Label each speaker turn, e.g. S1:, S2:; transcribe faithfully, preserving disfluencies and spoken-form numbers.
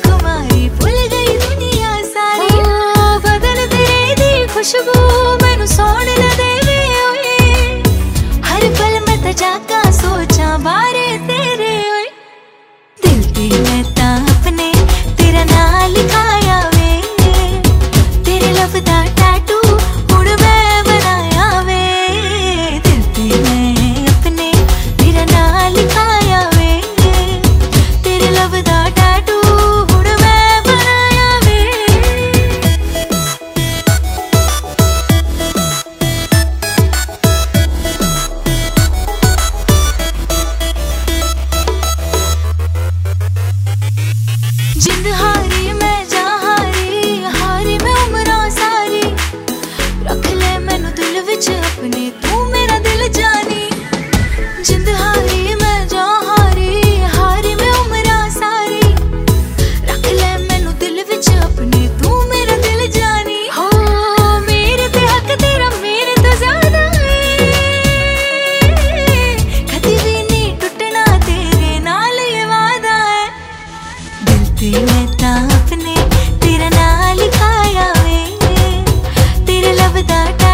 S1: कुमारी भुल गई दुनिया सारी। ओ बदल तेरे दी खुशबू मैनू सोने न देवे ओए, हर पल मैं ते जागा सोचा बारे तेरे ओए। दिल ते मैं तां अपने तेरा नाम लिखाया वे, तेरे लब दा टैटू हुण मैं बनाया वे। दिल ते मैं अपने तेरा नाम लिखाया वे, तेरे लब दा टैटू हुण मैं बनाया वे। जिंद हारी मैं जा हारी, हारी मैं उमरां सारी, रख ले मैनू दिल विच अपने तू मेरा दिल जानी। जिंद हारी मैं जा हारी, हारी मैं उमरां सारी, रख ले मैनू दिल विच अपने तू मेरा दिल जानी। हो मेरे ते हक तेरा मेरे तो ज्यादा है, कदी भी नहीं टुटना तेरे नाल ये वादा है। दिल ते मैं तां अपने तेरा नाम लिखाया वे, तेरे लब दा